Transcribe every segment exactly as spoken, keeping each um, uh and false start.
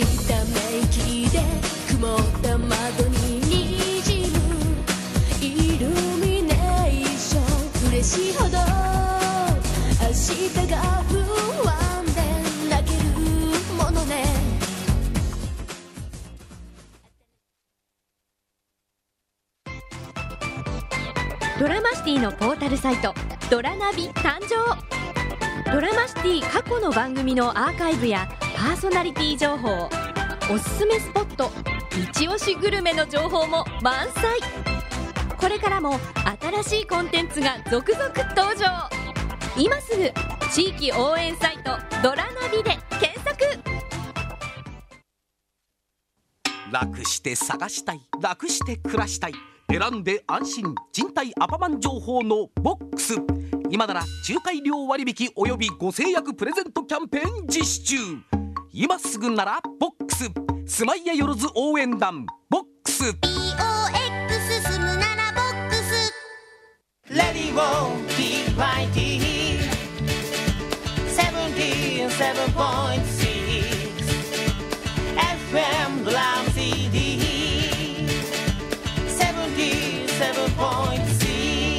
ため息で曇った窓に滲むイルミネーション嬉しいほど明日が不安で泣けるものね。 ドラマシティのポータルサイトドラナビ誕生。ドラマシティ過去の番組のアーカイブやパーソナリティ情報、おすすめスポット、一押しグルメの情報も満載。これからも新しいコンテンツが続々登場。今すぐ地域応援サイトドラナビで検索。 楽して探したい、楽して暮らしたい、選んで安心賃貸アパマン情報のボックス。今なら仲介料割引およびご制約プレゼントキャンペーン実施中。今すぐならボックス。スマイヤよろず応援団ボックス。 ビーオーエックス 住むならボックス。 レディオ ティーワイティー セブンティーセブンポイントシックス エフエム ドラム シーディー セブンティーセブンポイントシックス。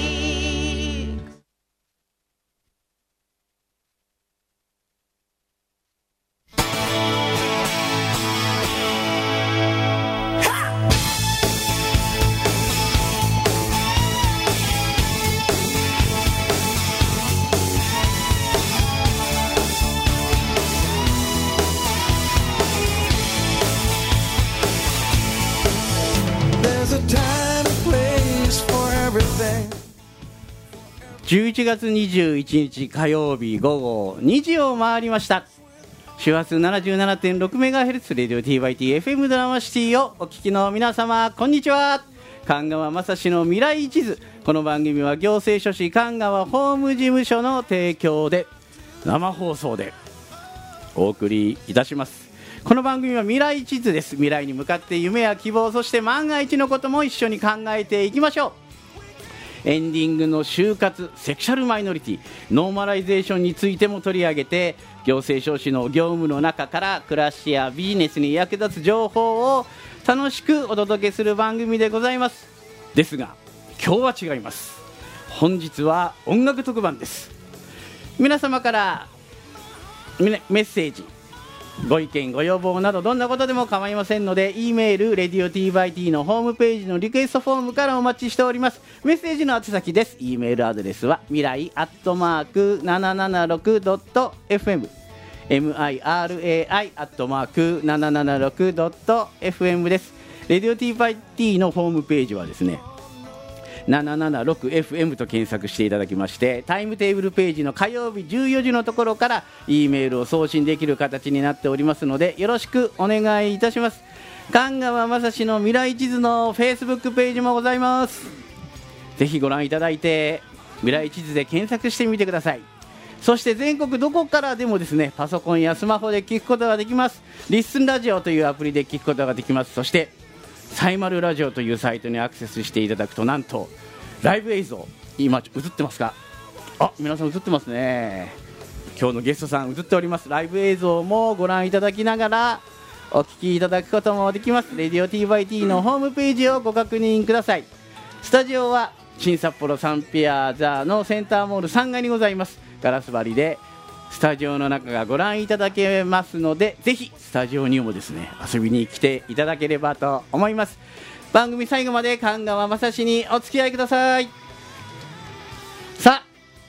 じゅういちがつにじゅういちにち火曜日午後にじを回りました。周波数 ななじゅうななてんろくメガヘルツ レディオ ティーワイティーエフエム ドラマシティをお聞きの皆様、こんにちは。神川雅史の未来地図。この番組は行政書士神川法務事務所の提供で生放送でお送りいたします。この番組は未来地図です。未来に向かって夢や希望、そして万が一のことも一緒に考えていきましょう。エンディングの就活、セクシャルマイノリティ、ノーマライゼーションについても取り上げて、行政書士の業務の中から暮らしやビジネスに役立つ情報を楽しくお届けする番組でございます。ですが今日は違います。本日は音楽特番です。皆様からメッセージ、ご意見ご要望などどんなことでも構いませんので、 E メール レディオ ティーバイティー のホームページのリクエストフォームからお待ちしております。メッセージの宛先です。 E メールアドレスは未来アットマーク ななななろくドットエフエム ミライ アットマーク ななななろくドットエフエム です。レディオ ティーバイティー のホームページはですね、ななななろくエフエム と検索していただきまして、タイムテーブルページの火曜日じゅうよじのところから E メールを送信できる形になっておりますので、よろしくお願いいたします。神川雅史の未来地図の Facebook ページもございます。ぜひご覧いただいて未来地図で検索してみてください。そして全国どこからでもですね、パソコンやスマホで聞くことができます。リッスンラジオというアプリで聞くことができます。そしてサイマルラジオというサイトにアクセスしていただくと、なんとライブ映像、今映ってますか？あ、皆さん映ってますね。今日のゲストさん映っております。ライブ映像もご覧いただきながらお聞きいただくこともできます。レディオ ティーバイティー のホームページをご確認ください。スタジオは新札幌サンピアザのセンターモールさんがいにございます。ガラス張りでスタジオの中がご覧いただけますので、ぜひスタジオにもですね遊びに来ていただければと思います。番組最後まで神川雅史にお付き合いください。さあ、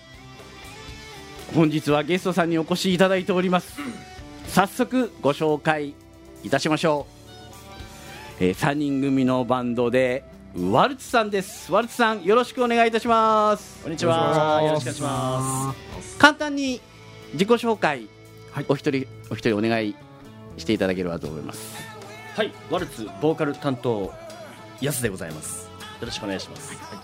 本日はゲストさんにお越しいただいております。早速ご紹介いたしましょう。えー、さんにん組のバンドでワルツさんです。ワルツさん、よろしくお願いいたします。 こんにちは、よろしくお願いします。 簡単に自己紹介、はい、お一人お一人お願いしていただければと思います。 はい、ワルツボーカル担当ヤスでございます。よろしくお願いします。はい、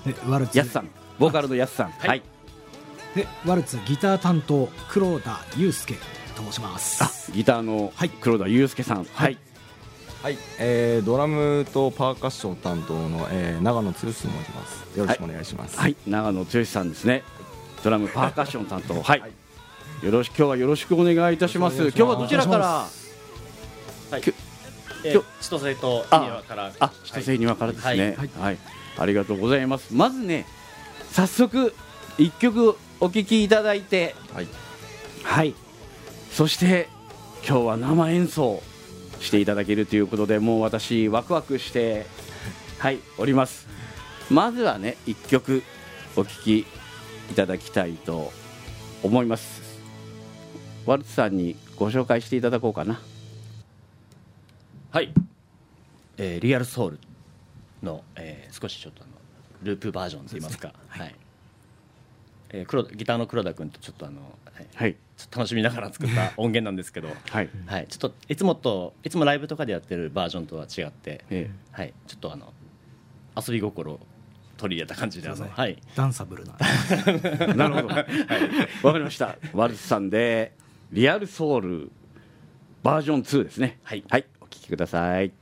でワルツヤスさん、ボーカルのヤスさん、はい、はい、 でワルツギター担当黒田祐介と申します。 あ、ギターの黒田祐介さん、はい、はいはい、えー、ドラムとパーカッション担当の、えー、長野剛と申します。よろしくお願いします。 はい、はい、長野剛さんですね。ドラムパーカッション担当、はい、はい、よろしく今日はよろしくお願いいたします。今日はどちらからはいきょえきょ千歳と庭からあ千歳庭からですね、 はいはい、ありがとうございます。まずね早速一曲お聴きいただいて、 はい、 はい、そして今日は生演奏していただけるということで、もう私ワクワクしてはいおります。まずはね一曲お聴きいただきたいと思います。ワルツさんにご紹介していただこうかな。 はい、えー、リアルソウルの、えー、少しちょっとあのループバージョンといいますか、はい、えー、黒ギターの黒田君とちょっとあの、はいはい、ちょっと楽しみながら作った音源なんですけど、はいはい、ちょっといつもといつもライブとかでやってるバージョンとは違って、えーはい、ちょっとあの遊び心を取り入れた感じで、あの、はい、 ダンサブルななるほど、はい、わかりました。ワルツさんでリアルソウルバージョンツーですね。はい、はい、お聴きください。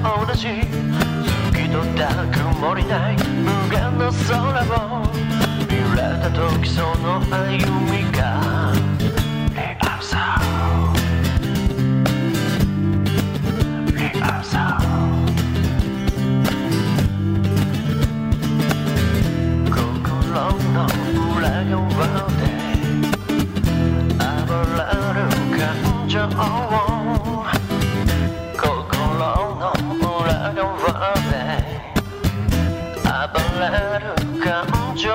透き通った曇りない無限の空を見られた時その歩みがリアルさリアルさ心の裏側で暴れる感情を心の裏側で暴れる感情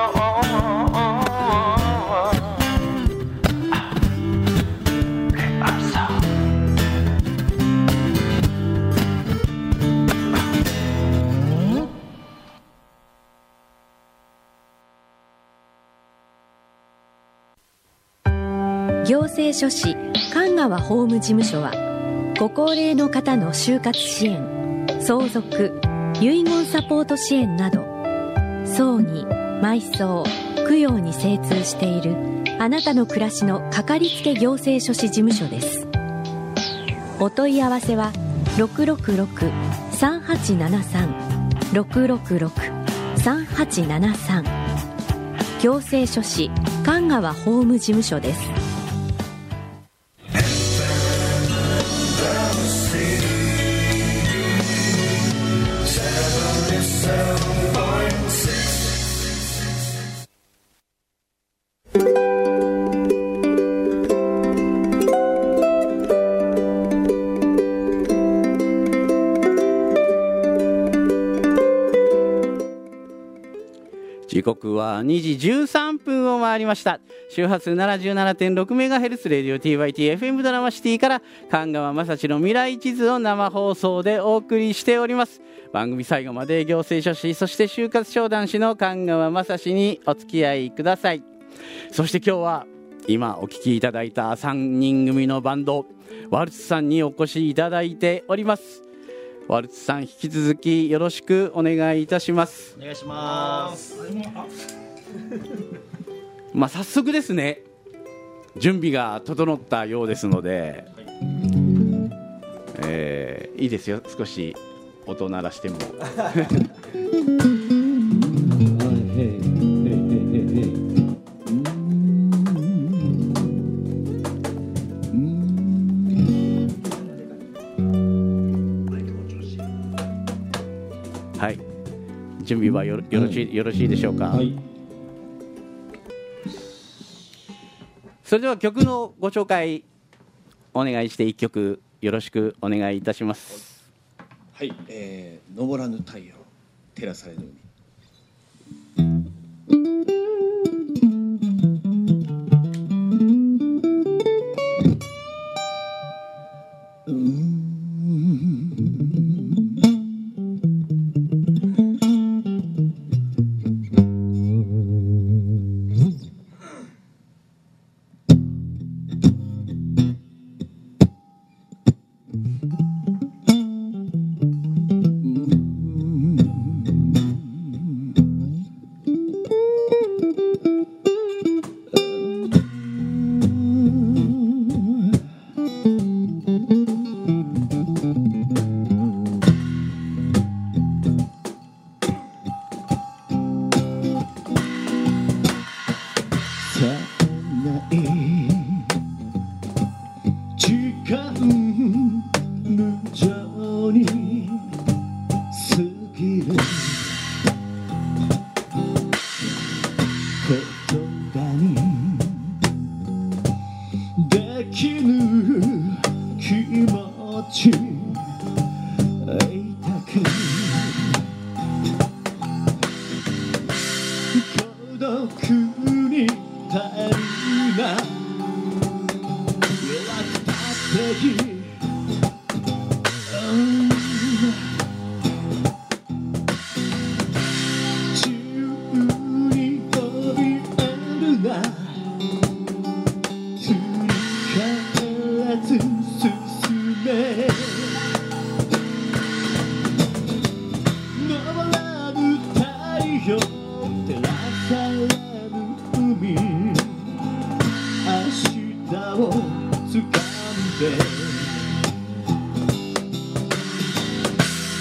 行政書士神川法務事務所はご高齢の方の就活支援、相続、遺言サポート支援など葬儀、埋葬、供養に精通しているあなたの暮らしのかかりつけ行政書士事務所です。お問い合わせは ろくろくろく さんはちななさん ろくろくろく さんはちななさん 行政書士神川法務事務所です。 時刻はにじじゅうさんぷんを回りました。周波数 ななじゅうななてんろくメガヘルツ レディオ ティーワイティーエフエム ドラマシティから神川雅史の未来地図を生放送でお送りしております。番組最後まで行政書士そして就活商談士の神川雅史にお付き合いください。そして今日は今お聴きいただいたさんにん組のバンドワルツさんにお越しいただいております。ワルツさん引き続きよろしくお願いいたします。 お願いします。 まあ早速ですね、準備が整ったようですので、はい、えー、いいですよ、少し音鳴らしてもはい、準備は よ, よ, ろしいよろしいでしょうか。はい、それでは曲のご紹介お願いしていっきょくよろしくお願いいたします。 はい、えー、昇らぬ太陽照らされぬ海。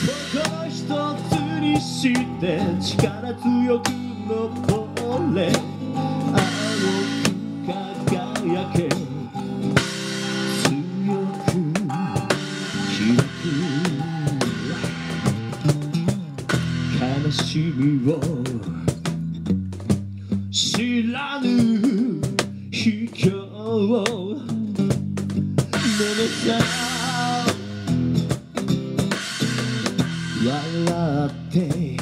して力強く残れさ笑って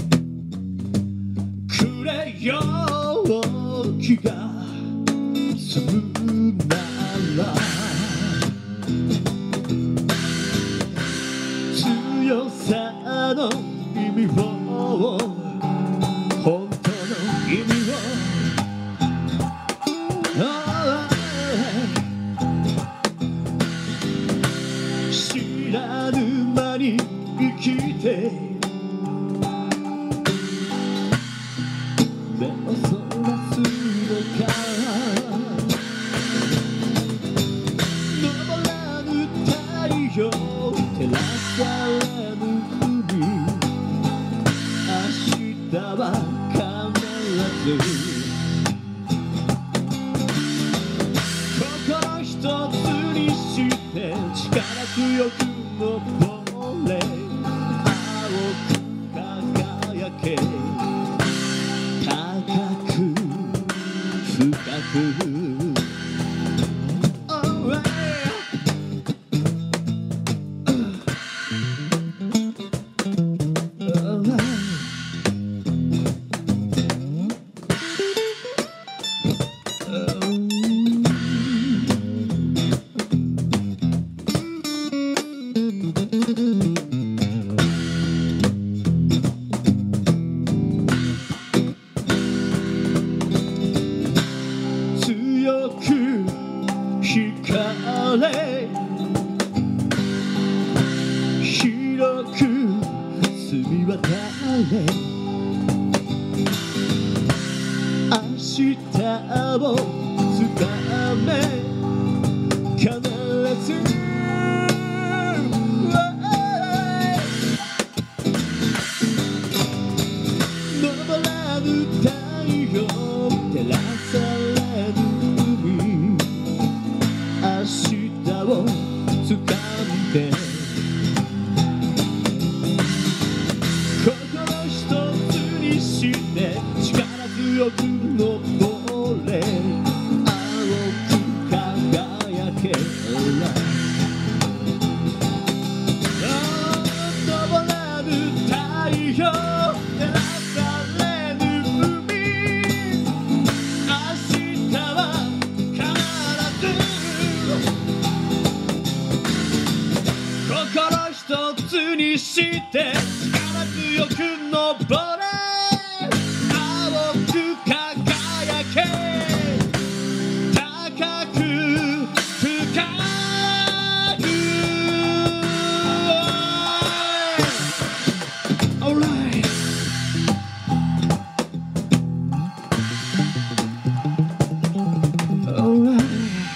くれよ気が済むなら強さの意味を本当の意味を知らぬ間に生きて目をそらすのか昇らぬ太陽照らされぬ海明日は必ず心一つにして力強く登れ青く輝け高く深く強く光れ広く澄み渡れ明日をつかめ必ず昇らぬ太陽照らされぬ海明日をつかんで心一つにして力強く登れ青く輝け昇らぬ太陽照らされぬ海明日は必ず心一つにして力強く登れ青く輝け高く深く Alright Alright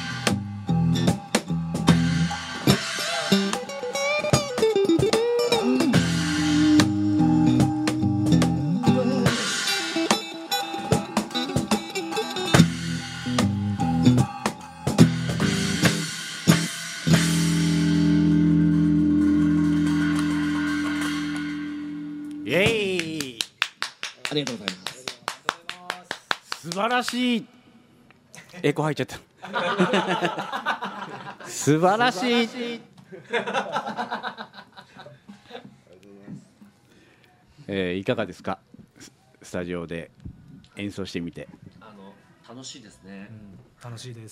イエーイありがとうございます素晴らしいエコ入っちゃった素晴らしいえー、いかがですかススタジオで演奏してみて。 あの楽しいですね、 うん、楽しいです。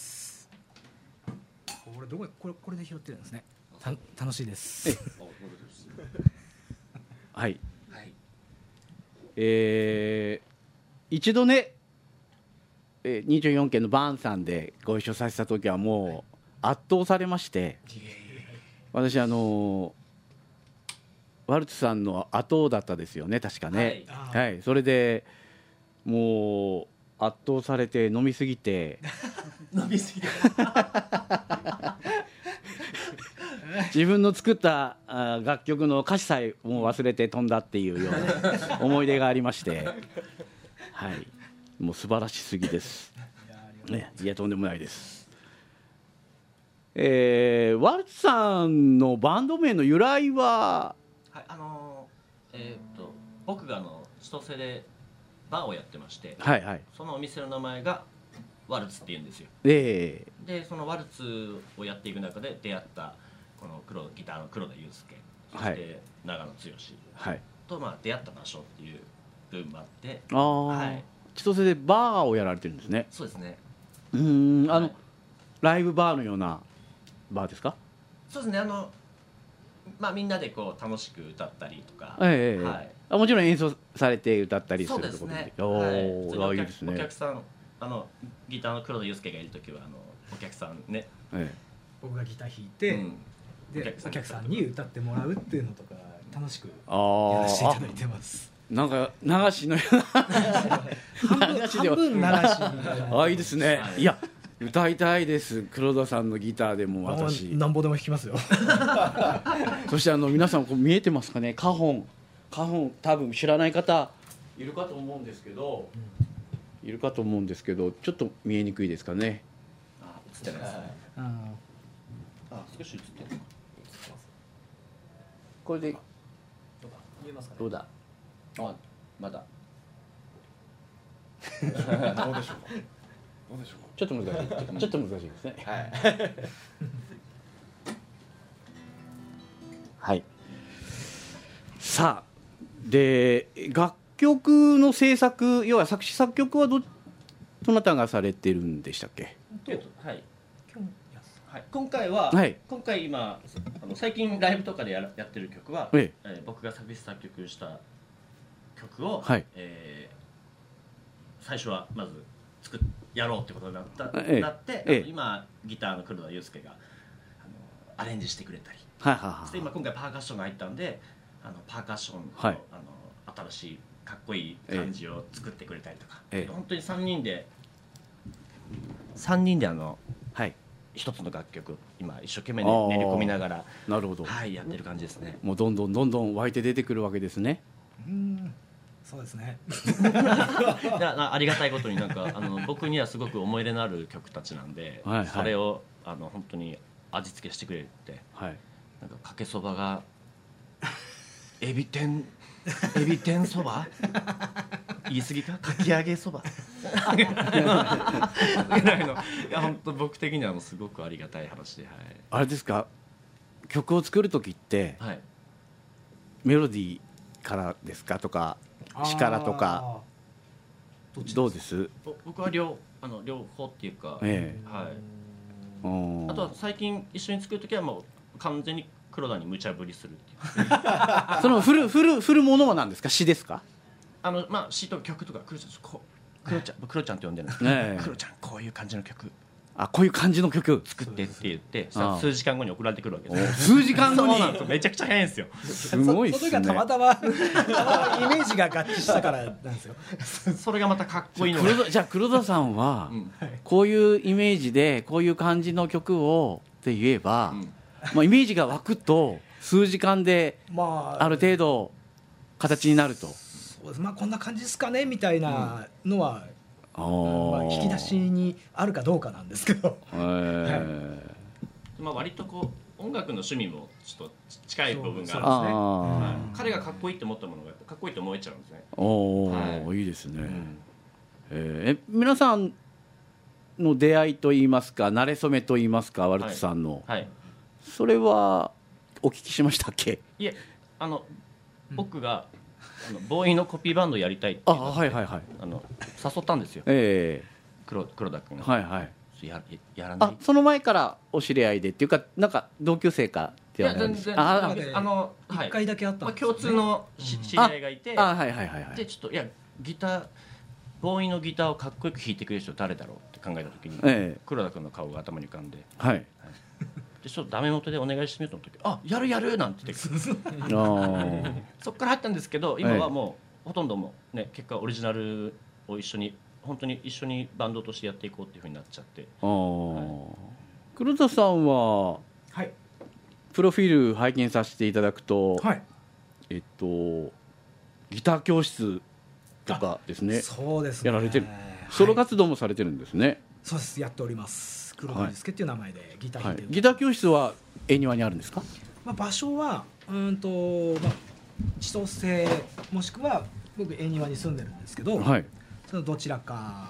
これどここれこれで拾ってるんですね。た楽しいです。 はい、はい、えー、一度ね、えー、にじゅうよんけんのバーンさんでご一緒させた時はもう圧倒されまして、私あのー、ワルツさんの後だったですよね確かね、はい、はい、それでもう圧倒されて飲みすぎて飲みすぎて自分の作った楽曲の歌詞さえもう忘れて飛んだっていうような思い出がありまして、はい、もう素晴らしすぎです。ね、いやとんでもないです。えー、ワルツさんのバンド名の由来は、 はい、あのー、えー、っと僕があの千歳でバーをやってまして、 はいはい、 そのお店の名前がワルツっていうんですよ。 えでそのワルツをやっていく中で出会ったこの黒ギターの黒田祐介、そはいして長野剛はいと、まあ、出会った場所っていう部分もあって、 ああ、 はい千歳でバーをやられてるんですね。 そうですね。 うーん、あの、ライブバーのようなバーですか？ そうですね。あのまあみんなでこう楽しく歌ったりとか、 ええはいあもちろん演奏されて歌ったりすそうるところですね。 で、おはいー普通にお客あいいですね。 お客さん、あのギターの黒田祐介がいるときはあのお客さんね、 え僕がギター弾いて、 うんでお客さんに歌ってもらうっていうのとか楽しくあーやらせていただいてます。 なんか流しのような流しでは半分流しみたいなあいいですね。いや歌いたいです。黒田さんのギターでも私なんぼでも弾きますよ。 そしてあの皆さんこう見えてますかね。カホンカホン多分知らない方いるかと思うんですけど、いるかと思うんですけどちょっと見えにくいですかね。 あ映ってないですね。あ少し映ってる。 これで見えますかね。 どうだ。 あまだ。 どうでしょうか。どうでしょうか。 ちょっと難しい。ちょっと難しいですね。 はい。 はい。さあで楽曲の制作要は作詞作曲はどどなたがされてるんでしたっけ？ えっとはい。 今日はい、今回は、 はい今回今あの最近ライブとかでやらやってる曲は、 ええー僕が作詞作曲した曲を、 はいえー最初はまず作っやろうってことになった、 ええなって、 ええあの今ギターの黒田祐介があのアレンジしてくれたり、 はいはいはいそして今今回パーカッションが入ったんであのパーカッションの,、 はいあの新しいかっこいい感じを作ってくれたりとか、 ええ本当にさんにんでさんにんであのはい一つの楽曲今一生懸命、 あーね、練り込みながらなるほど。 はいやってる感じですね。 もうどんどんどんどん湧いて出てくるわけですね。 うんそうですね。 いやありがたいことになんかあの僕にはすごく思い入れのある曲たちなんで、 はいはいそれをあの本当に味付けしてくれて、 はい。 なんかかけそばがエビ天エビ天そば言い過ぎかかき揚げそばぐらいのいや本当僕的にはもうすごくありがたい話で、はい、 あれですか。曲を作る時って、 はい、 メロディーからですかとか詩からとかどうです？ ぼ僕は両あの両方っていうか、 ええはい。 うんあとは最近一緒に作る時はもう完全に黒田に無茶ぶりするっていうその振る振る振るものは何ですか？詩ですか？ あのまあ詩と曲とか黒ちゃんこう黒ちゃん黒ちゃんって呼んでるんですけど、 ねえ黒ちゃんこういう感じの曲あこういう感じの曲作ってって言ってああ数時間後に送られてくるわけでおす。 数時間後にそうなんですよ。めちゃくちゃ早いんですよ。 すごいっすね。 その時はたまたまたまたまイメージが合致したからなんですよ。 それがまたかっこいいのが黒田じゃあ黒田さんは、 うんこういうイメージでこういう感じの曲をって言えば、 うんまあ、イメージが湧くと数時間でまあある程度形になると。 そうですまあこんな感じですかねみたいなのは、 あまあ、 ー引き出しにあるかどうかなんですけど。 へーまあ割とこう音楽の趣味もちょっと近い部分があるんですね。 あーはい彼がかっこいいって思ったものがかっこいいと思えちゃうんですね。 おー、、 はいいですね、えーえ皆さんの出会いといいますか馴れ初めといいますかワルツさんの、 はい。 それはお聞きしましたっけ？ いえあの僕があのボーイのコピーバンドやりたいってあいうのをはいはいはいあの誘ったんですよ。 え黒黒田君が。 はいはいややらないあその前からお知り合いでっていうかなんか同級生かっていや全然あああのはい一回だけあったまあんですよね共通のし知り合いがいて、 あはいはいはいはいでちょっといやギターボーイのギターをかっこよく弾いてくれる人誰だろうって考えた時に、 ええ黒田君の顔が頭に浮かんで、 はいでちょっとダメ元でお願いしてみようと思った時、あやるやるなんて言ってあーそっから入ったんですけど今はもうほとんどもうね結果オリジナルを一緒に本当に一緒にバンドとしてやっていこうっていうふうになっちゃって、 あー黒田さんははいプロフィール拝見させていただくと、 はいえっとギター教室とかですねそうですねやられてるはいソロ活動もされてるんですね、 そうですやっております黒田祐介っていう名前でギターはい弾いてる、 ギター教室は恵庭にあるんですか？ まあ、場所はうーんと、まあ、千歳もしくは僕恵庭に住んでるんですけど、 はいそのどちらか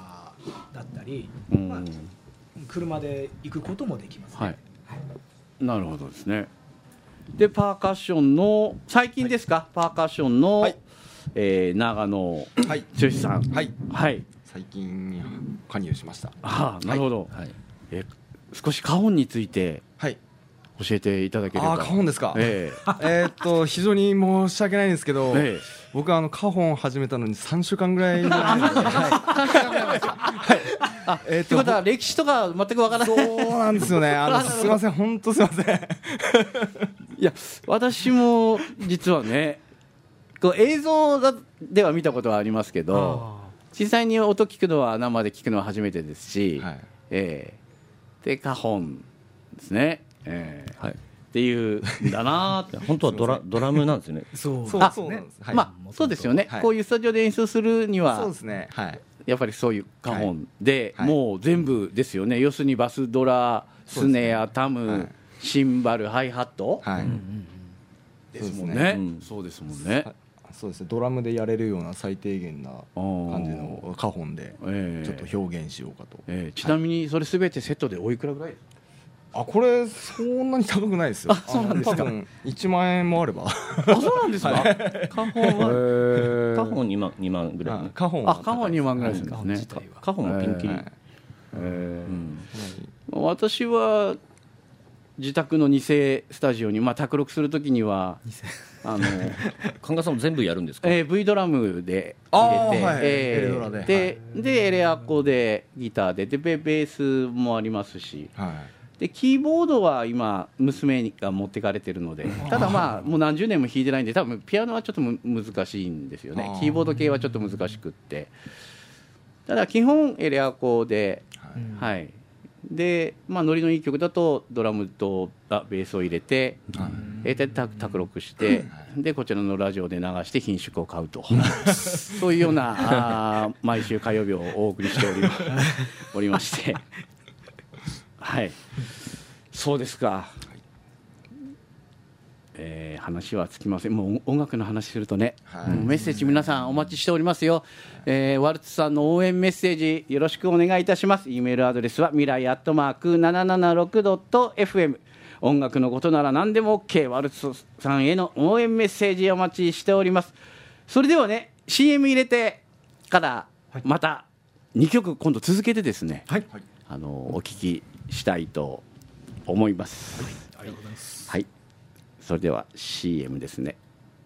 だったり、 うんまあ、車で行くこともできますね。 はい、なるほどですね。でパーカッションの最近ですか、はい、パーカッションの、はい、えー、長野剛さん、 はい、 はい、 最近加入しました。 ああ、なるほど、はい、え少し花本について教えていただければ。 あ花本ですか。 えー、 えーっと非常に申し訳ないんですけど、 えー、 僕はあの花本始めたのにさんしゅうかんぐらい前なんですよ。 はいあえー、ということは歴史とか全くわからない。 そうなんですよね。あのすみません、本当すみません。 いや私も実はねこう映像では見たことはありますけど、実際に音聞くのは生で聞くのは初めてですし、はい、えー、で花本ですね、えーはい、っていうんだなって本当はドラドラムなんですよね。 そうそうあそうなんです、はい、 まあそうですよね、はい、こういうスタジオで演奏するにはそうですね、はい、 やっぱりそういう花本で、 はい、 もう全部ですよね。要するにバスドラ、スネア、タム、はい、シンバル、ハイハット、はい、ですもんね。うん、そうですもんね。 そうですね、ドラムでやれるような最低限な感じの花本でちょっと表現しようかと、 えーえー、ちなみにそれすべてセットでおいくらぐらいですか？ あこれそんなに高くないですよ。 あそうなんですか。 多分いちまんえんもあれば。あそうなんですか。花本は花本にまんにまんぐらい、ね、 花本は花本にまんぐらいするんですね。 花本はピンキリ、 えーうん、私は自宅の偽スタジオに、まあ、卓録するときにはあの神賀さんも全部やるんですか？ えー、V ドラムで入れて、 はい、 えー、 エレドラでで、はい、でエレアコでギターででベースもありますし、はい、でキーボードは今娘が持ってかれてるので、ただまあもう何十年も弾いてないんで多分ピアノはちょっとむ難しいんですよね。キーボード系はちょっと難しくって、ただ基本エレアコで、はい、はい、でまあ、ノリのいい曲だとドラムとベースを入れて、はい、で卓録して、でこちらのラジオで流して品種を買うとそういうようなあ毎週火曜日をお送りしておりま、おりましてはい、そうですか、えー、話はつきません。もう音楽の話するとね、はい、メッセージ皆さんお待ちしておりますよ。えー、ワルツさんの応援メッセージよろしくお願いいたします。 E メールアドレスは未来アットマーク ななななろくドットエフエム、 音楽のことなら何でも OK、 ワルツさんへの応援メッセージお待ちしております。それではね シーエム 入れてからまたにきょく今度続けてですね、はい、あのお聞きしたいと思います。はい、 ありがとうございます。 はい、それでは シーエム ですね。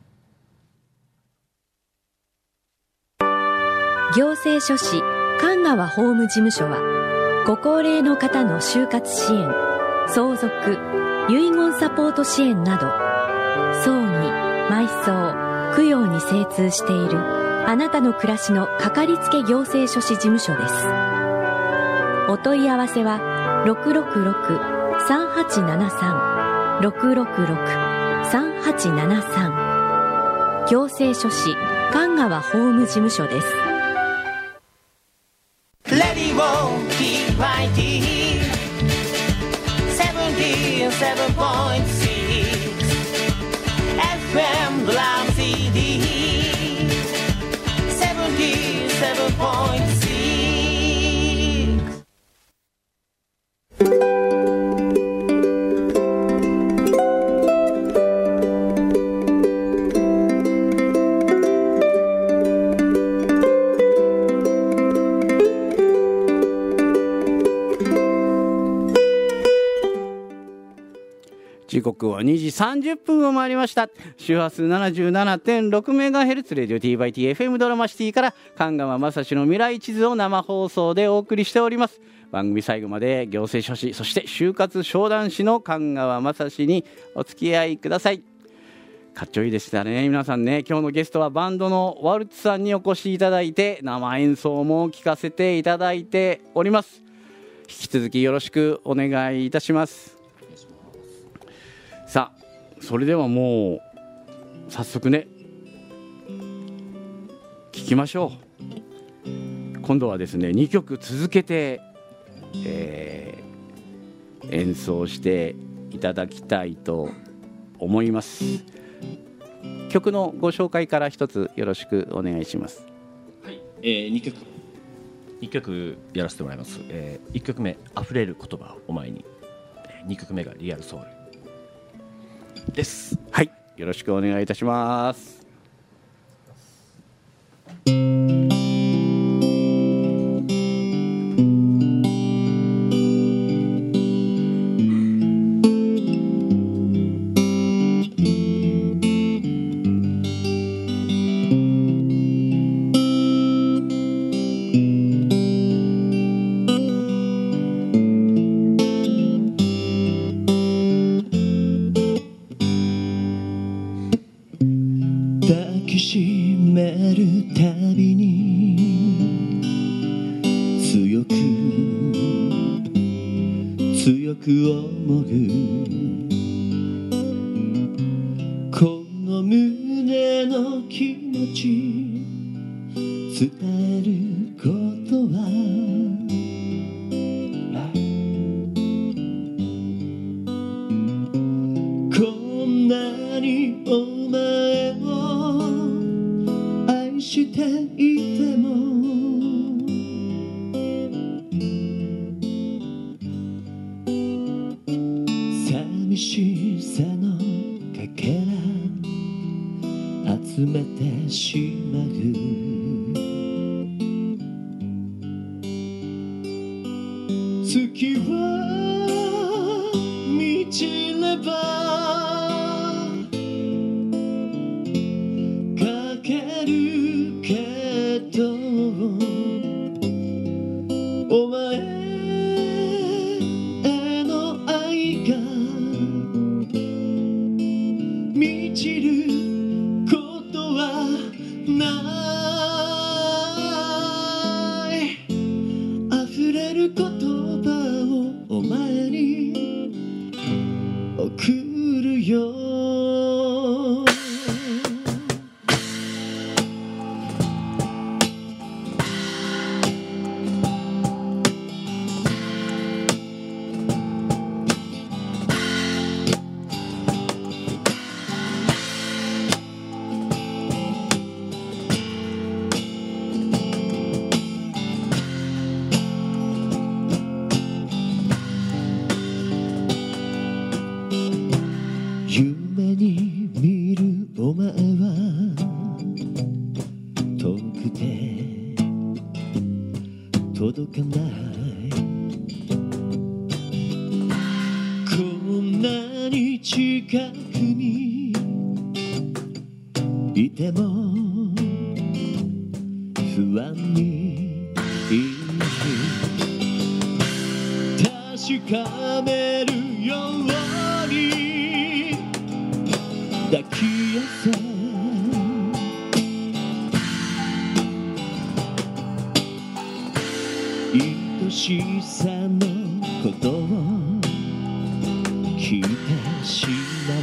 行政書士神川法務事務所はご高齢の方の就活支援、相続、遺言サポート支援など葬儀、埋葬、供養に精通しているあなたの暮らしのかかりつけ行政書士事務所です。お問い合わせはろくろくろく さんはちななさん ろくろくろく さんはちななさん、行政書士神川法務事務所です。 レディオ ティーワイティー セブンティーセブンポイントシックス エフエム ドラム シーディー セブンティーセブンポイントシックス。 時刻はにじさんじゅっぷんを回りました。周波数 ななじゅうななてんろくメガヘルツ レディオ ティーバイティーエフエム ドラマシティから神川雅史の未来地図を生放送でお送りしております。番組最後まで行政書士そして就活商談士の神川雅史にお付き合いください。かっちょいいでしたね皆さんね。今日のゲストはバンドのワルツさんにお越しいただいて生演奏も聴かせていただいております。引き続きよろしくお願いいたします。さあそれではもう早速ね聴きましょう。今度はですねにきょく続けて、えー、演奏していただきたいと思います。曲のご紹介から一つよろしくお願いします。 はい、えー、にきょくいっきょくやらせてもらいます、えー、いっきょくめ溢れる言葉をお前に、にきょくめがリアルソウルです。 はい、よろしくお願いいたします。 抱きしめるたびに強く強く思うこの胸の気持ち伝えることはこんなにお前を愛していても寂しさのかけら集めてしまう月は満ちればかけるけどお前への愛が満ちることはない溢れる言葉をお前に送るよ夢に見るお前は遠くて届かないこんなに近くにいても不安に確かめるように抱き寄せ愛しさのことを聞いてしま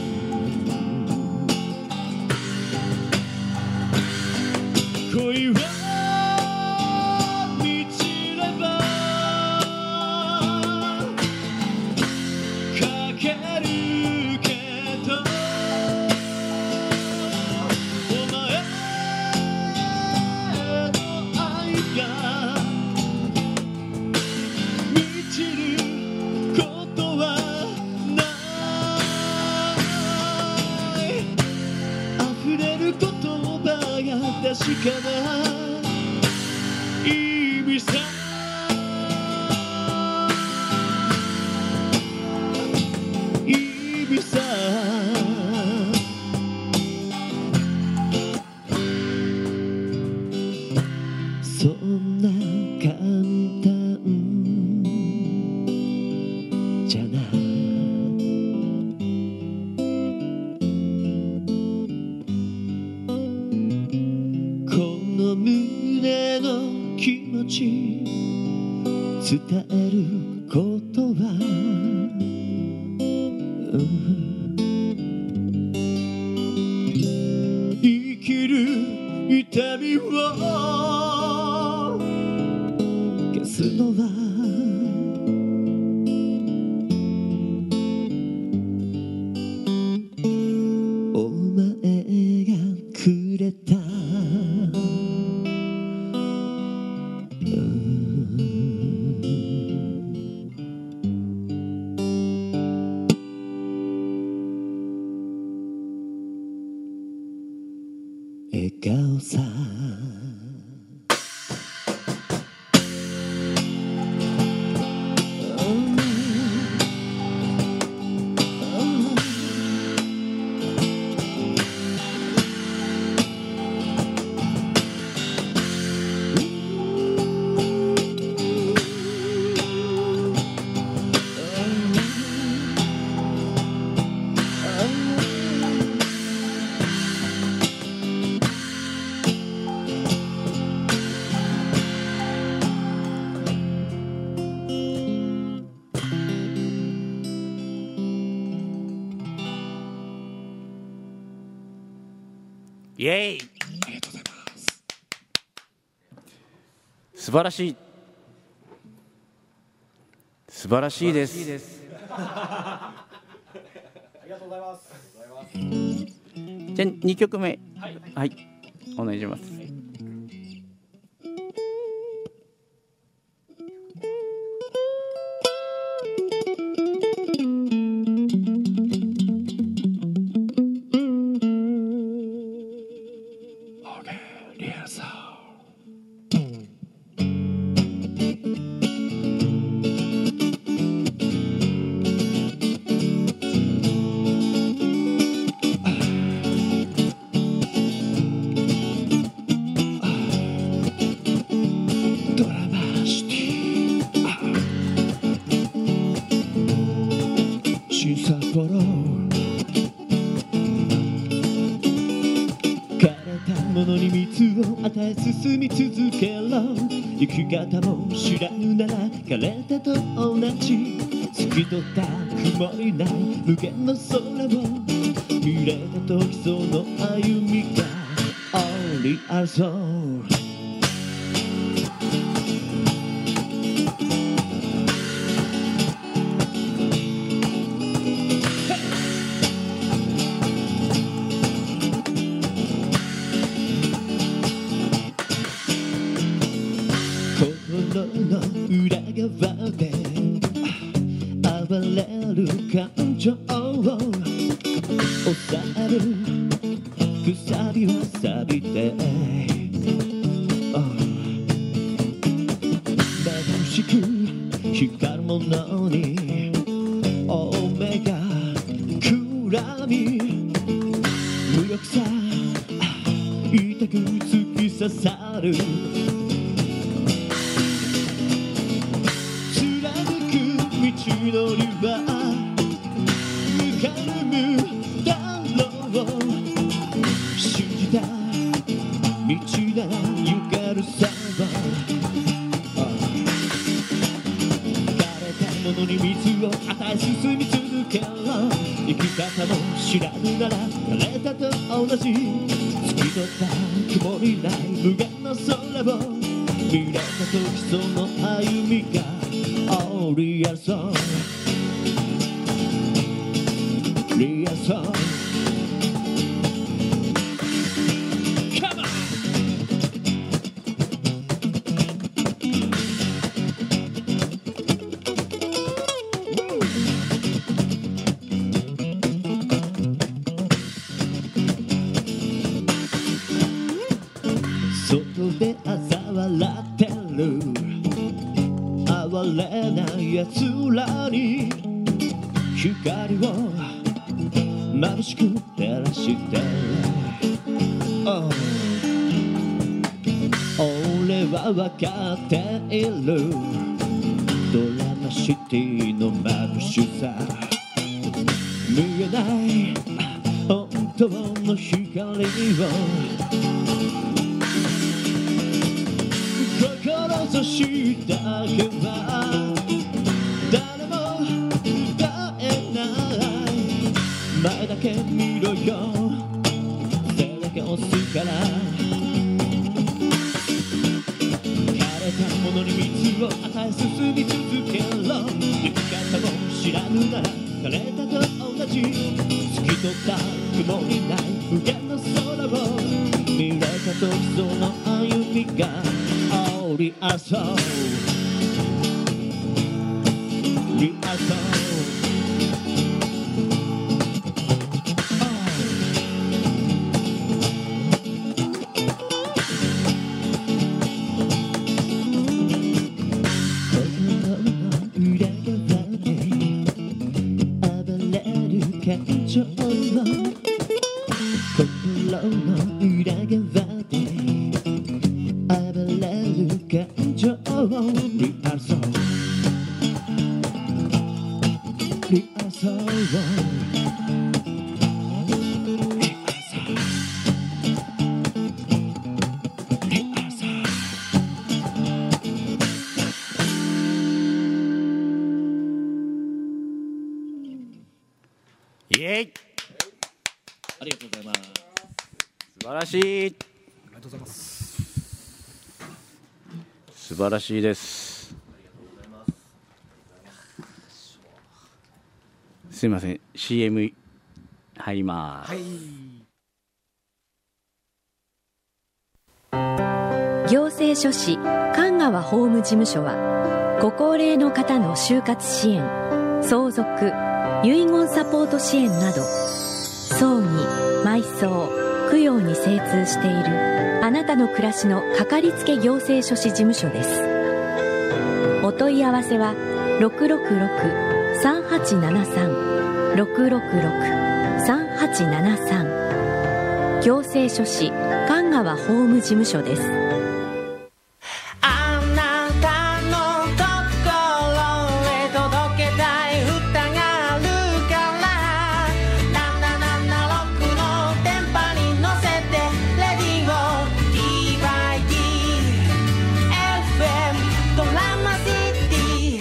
う恋は満ちればかけるけどお前の愛が満ちることはない溢れる言葉が確かな意味さ意味さそんな簡単じゃないこの胸の気持ち伝えることは、うん生きる痛みを消すのはお前がくれた、うん顔さイエイ。 ありがとうございます。 素晴らしい素晴らしいですありがとうございます。 じゃあにきょくめはい、はい、お願いします。 リアルさドラマシティ新札幌枯れたものに水を与え進み続けろ生き方も知らぬなら枯れたと同じ透き通った曇りない無限の空を見れた時その歩みがオリアソー裏側で暴れる感情を抑える鎖は錆びて眩しく光るものにお目がくらみ無力さ痛く突き刺さる道のりはぬかるむだろう信じた道なら行けるさば枯れたものに水を与え進み続けろ生き方も知らぬなら枯れたと同じ透き通った曇りない無限の空を見れた時その歩みがOh, real song, real song. Come on. 外で嘲笑ってる哀れな奴らに光を眩しく照らして、oh、俺は分かっているドラマシティの眩しさ見えない本当の光を志だけは誰も歌えない前だけ見ろよ背だけ押すから枯れたものに水を与え進み続けろ生き方も知らぬなら枯れたと同じ透き通った曇りない無限の空を見れた時その歩みがリアソーリアソー感情の心の裏側で暴れる感情リアルソーリアルソーイエイ、 ありがとうございます。 素晴らしい。 ありがとうございます。 素晴らしいです。すいません、 シーエム 入ります。 はい、行政書士神川法務事務所はご高齢の方の就活支援、相続、遺言サポート支援など葬儀、埋葬、供養に精通しているあなたの暮らしのかかりつけ行政書士事務所です。お問い合わせは ろくろくろく さんはちななさん ろくろくろく さんはちななさん 行政書士神川法務事務所です。 あなたの心へ届けたい歌があるからななななろくの電波に乗せてレディオ ディーワイディー エフエム ドラマシティ。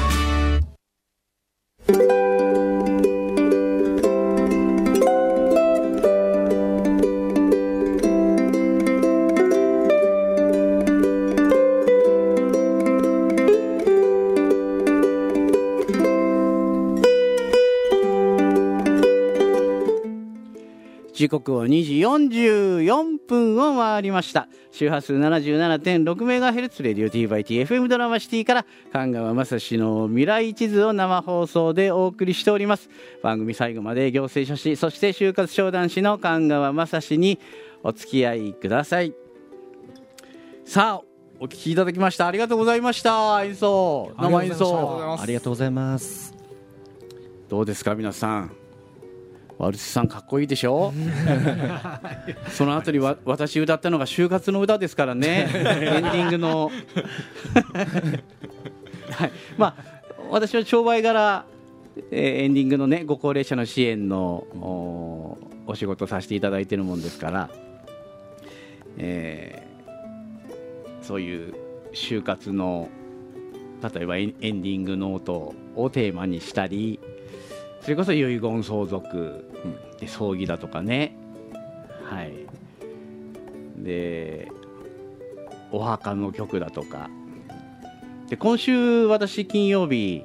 時刻はにじよんじゅうよんぷんを回りました。周波数 ななじゅうななてんろくメガヘルツ レディオ ティーバイティーエフエム ドラマシティから神川雅史の未来地図を生放送でお送りしております。番組最後まで行政書士、そして就活商談士の神川雅史にお付き合いください。さあ、お聞きいただきました。ありがとうございました。演奏、生演奏ありがとうございます。 どうですか皆さん。ワルツさんかっこいいでしょその後にわ私歌ったのが就活の歌ですからねエンディングの、はい、まあ私は商売柄、えー、エンディングのねご高齢者の支援の お, お仕事させていただいているもんですから、えー、そういう就活の例えばエンディングノートをテーマにしたり、それこそ遺言相続で葬儀だとかね、はい、でお墓の曲だとかで、今週私金曜日、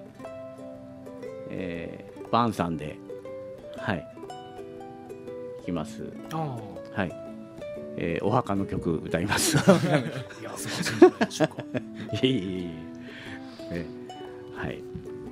えー、バンさんではい来ます。 あはい、えー、お墓の曲歌いますいや素晴らしいんじゃないでしょうかいえいえいえ、ね、はい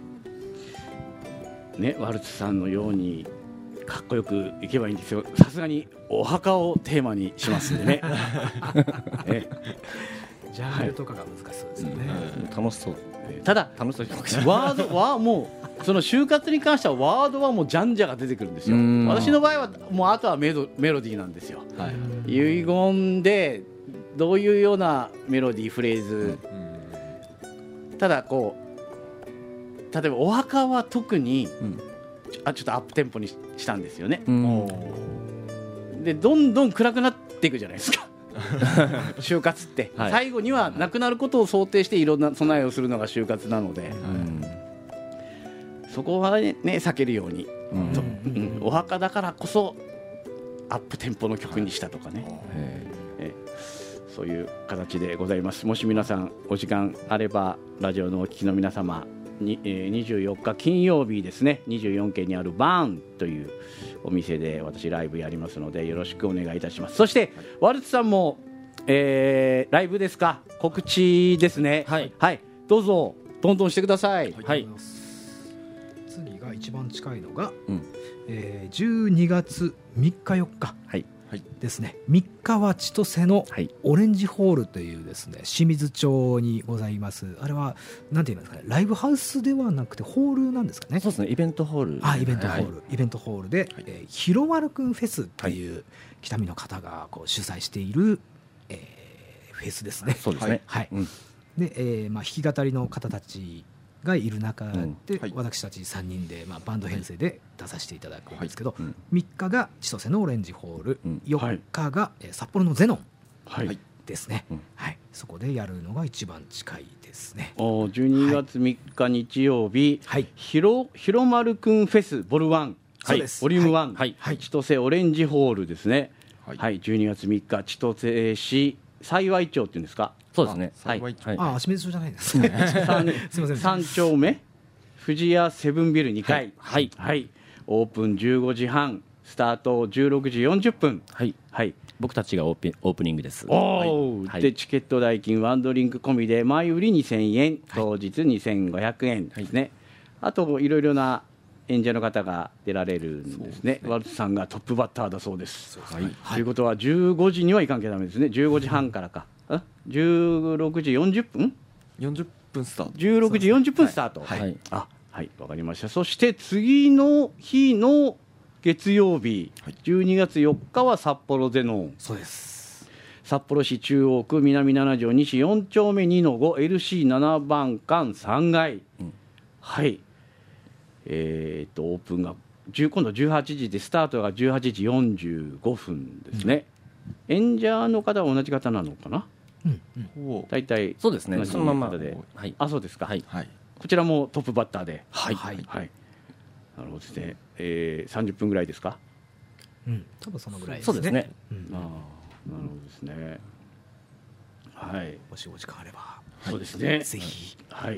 ね、ワルツさんのようにかっこよくいけばいいんですよ。さすがにお墓をテーマにしますんでねえジャンルとかが難しそうですよね、はいうん、楽しそう。 ただ楽しそうワードはもうその就活に関してはワードはもうじゃんじゃが出てくるんですよ。私の場合はもうあとはメロ、メロディーなんですよ、はい、遺言でどういうようなメロディーフレーズ、うん、ただこう例えばお墓は特に、うん、あちょっとアップテンポにしたんですよね、うん、でどんどん暗くなっていくじゃないですか就活って、はい、最後には亡くなることを想定していろんな備えをするのが就活なので、うん、そこは ね, ね避けるように、うんとうん、お墓だからこそアップテンポの曲にしたとかね、はい、えそういう形でございます。もし皆さんお時間あればラジオのお聞きの皆様に、えー、にじゅうよっか金曜日ですね、にじゅうよんけんにあるバーンというお店で私ライブやりますのでよろしくお願いいたします。そして、はい、ワルツさんも、えー、ライブですか、告知ですね。はい、はい、どうぞどんどんしてください。 はい、はい、次が一番近いのが、うんえー、じゅうにがつみっかよっか、はいですね、みっかは千歳のオレンジホールというですね、清水町にございます。あれはなんていうんですかね、ライブハウスではなくてホールなんですかね。 そうですね、イベントホール。 あ、イベントホール、 はい、 イベントホールで、はい、えー、ひろまるくんフェスという北見の方がこう主催している、えー、フェスですね。 そうですね。 はい。うん、で、えー、まあ弾き語りの方たちがいる中で、うんはい、私たちさんにんで、まあ、バンド編成で出させていただくんですけど、はいうん、みっかが千歳のオレンジホール、うん、よっかが、はい、札幌のゼノンですね、はいはい、そこでやるのが一番近いですね。 おじゅうにがつみっか日曜日、はい、ひろひろまるくんフェスボルワン、はい、ボリュームワン、はいはい、千歳オレンジホールですね、はいはい、じゅうにがつみっか千歳市幸町っていうんですか。 そうですね。 はい。ああ、清水町じゃないですね。 すみません。三丁目藤屋セブンビルにかい。はい。はい。オープンじゅうごじはん、スタートじゅうろくじよんじゅっぷん。はい。はい。 僕たちがオープンオープニングです。 おお、はい。でチケット代金ワンドリンク込みで前売りにせんえん、当日にせんごひゃくえんですね。はい、あといろいろな演者の方が出られるんですね。ワルツさんがトップバッターだそうです。はい。ということはじゅうごじには行かなきゃダメですね。じゅうごじはんからか。じゅうろくじよんじゅっぷんよんじゅっぷんスタート。 じゅうろくじよんじゅっぷんスタート。はい、はい、あ、はい、わかりました。そして次の日の月曜日、はい、じゅうにがつよっかは札幌ゼノン。 そうです。 札幌市中央区南なな条西よん丁目 にのごエルシーなな 番館さんがい、うん、はい、えー、っとオープンが今度じゅうはちじでスタートがじゅうはちじよんじゅうごふんですね、うん、演者の方は同じ方なのかな。うんうん、大体そうですね、そのままで、 はい、 あ、そうですか、はいはい、こちらもトップバッターで、 はいはいはい、なるほどですね、えー、さんじゅっぷんぐらいですか。 うん、多分そのぐらいですね。 そうですね、 うん、あ、なるほどですね、はい、 もしお時間あれば、はい、そうですね、 ぜひ、 はい、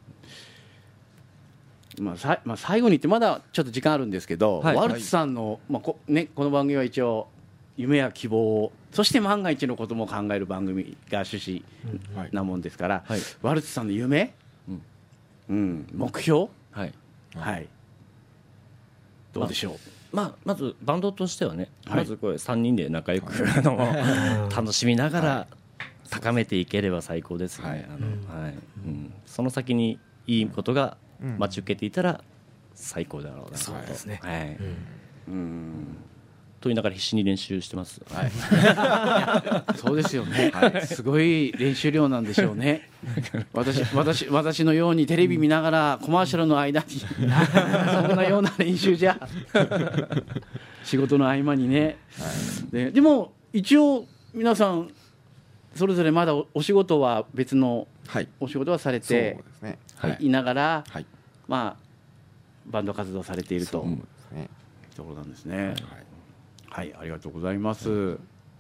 まあさまあ、最後に言ってまだちょっと時間あるんですけど、はい、ワルツさんの、まあこね、この番組は一応夢や希望、そして万が一のことも考える番組が趣旨なもんですから、はい、ワルツさんの夢、うんうん、目標、はいはい、どうでしょう。 まあ、まあ、まずバンドとしてはね、はい、まずこれさんにんで仲良く、はい、の楽しみながら高めていければ最高ですね、はい、あのはい、うん、その先にいいことが待ち受けていたら最高だろうなと。 そうですね、 はい、 うん、うんと言いながら必死に練習してます、 はい、そうですよね、はい、すごい練習量なんでしょうね。私, 私, 私のようにテレビ見ながらコマーシャルの間にそんなような練習じゃ仕事の合間にね、はい、で, でも一応皆さんそれぞれまだ お, お仕事は別のお仕事はされていながら、はい、まあバンド活動されているというところなんですね。はいはい、ありがとうございます、うん、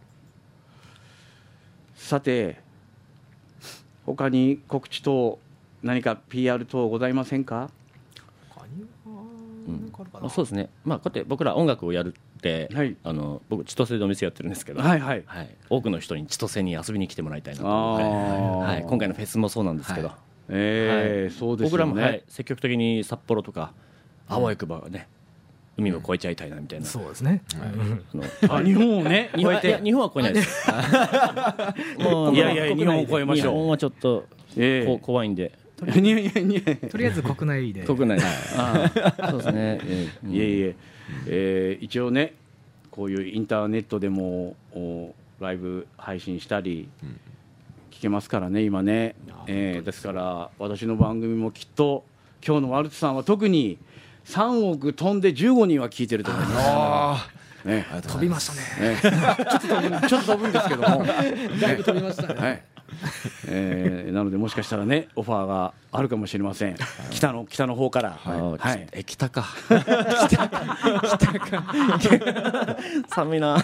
さて他に告知等何か ピーアール 等ございませんか。 他には何かあるかな、うん、そうですね、まあ、こうやって僕ら音楽をやるって、はい、あの僕千歳でお店やってるんですけど、はいはいはい、多くの人に千歳に遊びに来てもらいたいなと、はい、今回のフェスもそうなんですけど、はい、 えーはい、そうですよね、 僕らも、はい、積極的に札幌とかあわよくばね、海を越えちゃいたいなみたいな、うん、 そうですね、 はい、あ日本をね越えて、いや日本は越えないですもういやいや日本を越えましょう。日本はちょっと、えー、こ怖いんでとりあえず国内で国内で、はい、あそうですね、 えー、いえいえ、えー、一応ねこういうインターネットでもライブ配信したり聞けますからね今ね、えー、ですから私の番組もきっと今日のワルツさんは特にさんおく飛んでじゅうごにんは聞いてると思います、 ね、飛びましたね、 ね、ちょっと飛ぶちょっと飛ぶんですけどもだいぶ飛びましたね、はい、 えー、なのでもしかしたらねオファーがあるかもしれません。北の北の方から、はいはい、 え北か北か北か寒いな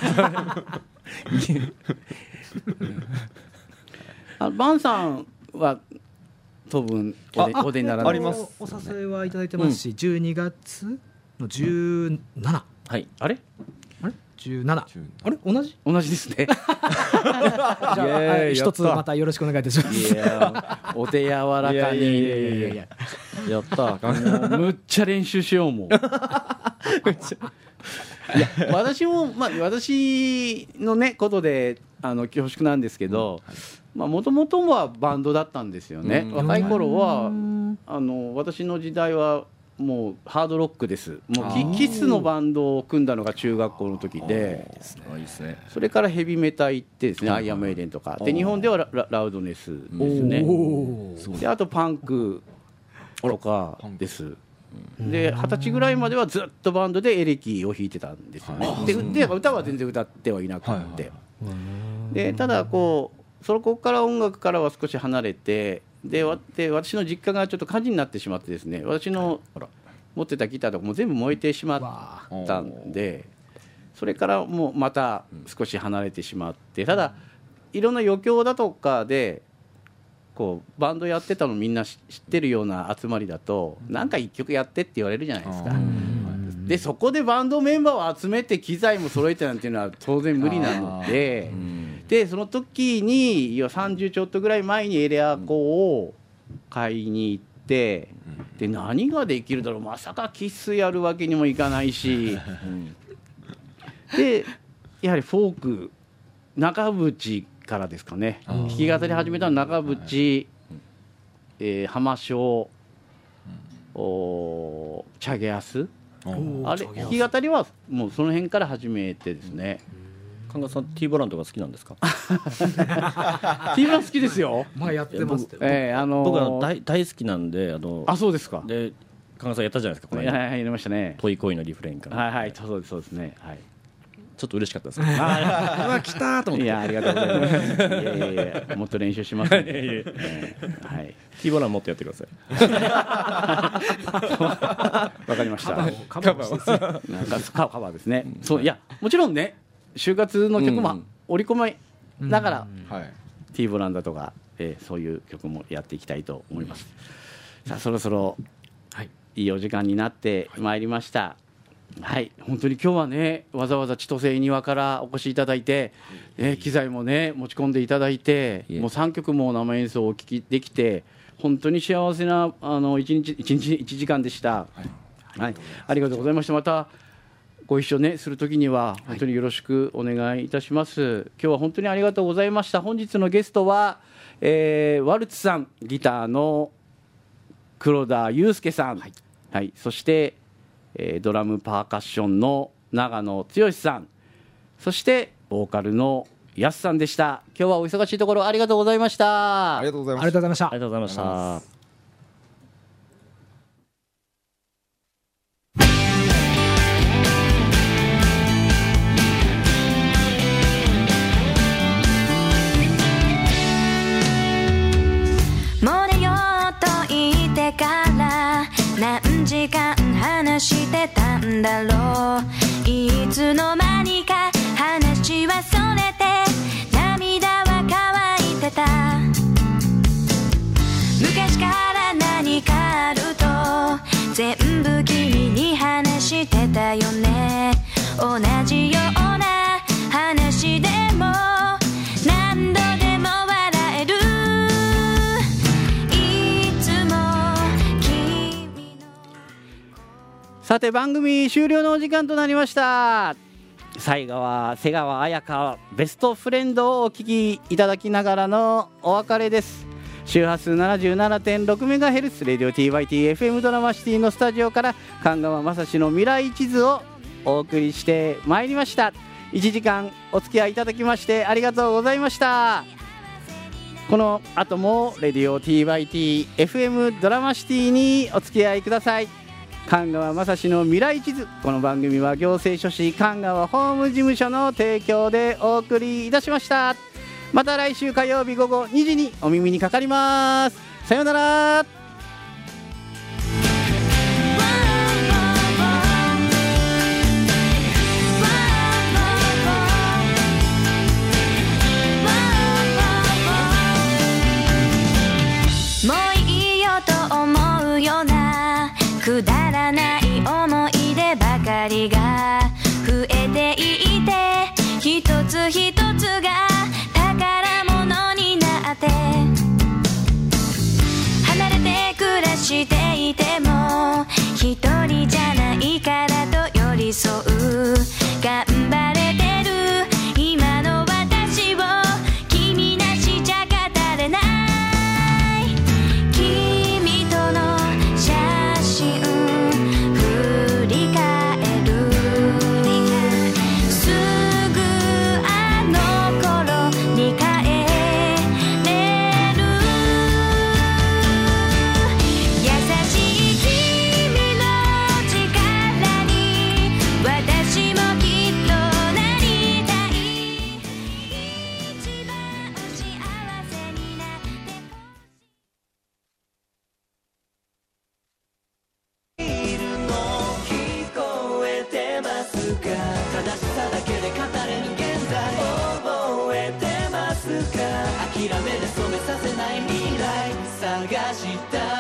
あバンさんは当分お出お出にならないあります。お誘いはいただいてますし、うん、じゅうにがつのじゅうなな、 はい、あれあれじゅうなな、あれ同じ同じですねじゃあ一つまたよろしくお願いいたします。 いやお手柔らかにいやいやいやいややったもうむっちゃ練習しようもんいや私もまあ私のねことであの恐縮なんですけど、もともとはバンドだったんですよね、うん、若い頃はあの私の時代はもうハードロックです。もう キ, キスのバンドを組んだのが中学校の時で、それからヘビメタ行ってですね、アイアムエイデンとかで、日本では ラ, ラウドネスですよね。であとパンクとかです。ではたちぐらいまではずっとバンドでエレキを弾いてたんですよね。で, で歌は全然歌ってはいなくて、でただこうそこから音楽からは少し離れて、で私の実家がちょっと火事になってしまってですね、私の持ってたギターとかも全部燃えてしまったんで、それからもうまた少し離れてしまって、ただいろんな余興だとかでこうバンドやってたのみんな知ってるような集まりだと、なんか一曲やってって言われるじゃないですか。でそこでバンドメンバーを集めて機材も揃えてなんていうのは当然無理なので、でその時にさんじゅうちょっとぐらい前にエレアコを買いに行って、で何ができるだろう、まさかキスやるわけにもいかないしでやはりフォーク中渕からですかね、弾き語り始めたのは中渕、えー、浜章、おチャゲアス、あれ弾き語りはもうその辺から始めてですね。 神田さん T ボランとか好きなんですか？ T ボラン好きですよ。 まあやってますけど、 えーあのー、 僕は 大, 大好きなんで、あのあそうですか。 で神田さんやったじゃないですか、この間。 はいはいやりましたね。 トイコイのリフレインから。 はいはいそうですそうですね。はい。 ちょっと嬉しかったです。ああ来たと思って。 いやありがとうございます。いやいやいやもっと練習します、ね。えー、はい。 T ボランもっとやってください。 わかりました。 カバーですね。 なんかカバーですね。そういやもちろんね。就活の曲も織り込みながら、うんはい、T ボランだとか、えー、そういう曲もやっていきたいと思います。さあそろそろ、はい、いいお時間になってまいりました。はい、本当に今日はねわざわざ千歳庭からお越しいただいて、えー、機材もね持ち込んでいただいて、もうさんきょくも生演奏をお聴きできて本当に幸せなあのいちにちいちにちいちじかんでした。はいはい、ありがとうございました。またご一緒ねするときには本当によろしくお願いいたします。はい、今日は本当にありがとうございました。本日のゲストは、えー、ワルツさん、ギターの黒田祐介さん、はいはい、そして、えー、ドラムパーカッションの長野剛さん、そしてボーカルのやすさんでした。今日はお忙しいところありがとうございました。 ありがとうございました。 ありがとうございました。 ありがとうございました。 から何時間話してたんだろう。いつの間にか話はそれて涙は乾いてた。昔から何かあると全部君に話してたよね。同じような話でも何度でも笑える。 さて番組終了のお時間となりました。最後は瀬川彩香ベストフレンドをお聴きいただきながらのお別れです。周波数 ななじゅうななてんろくメガヘルツ レディオ ティーワイティーエフエム ドラマシティのスタジオから神川雅史の未来地図をお送りしてまいりました。いちじかんお付き合いいただきましてありがとうございました。この後もレディオ ティーワイティーエフエム ドラマシティにお付き合いください。神川雅史の未来地図、この番組は行政書士神川法務事務所の提供でお送りいたしました。また来週火曜日午後にじにお耳にかかります。さようなら。 もういいよと思うようなくだらない思い出ばかりが増えていって一つ一つが宝物になって離れて暮らしていすか諦めで染めさせない未来探した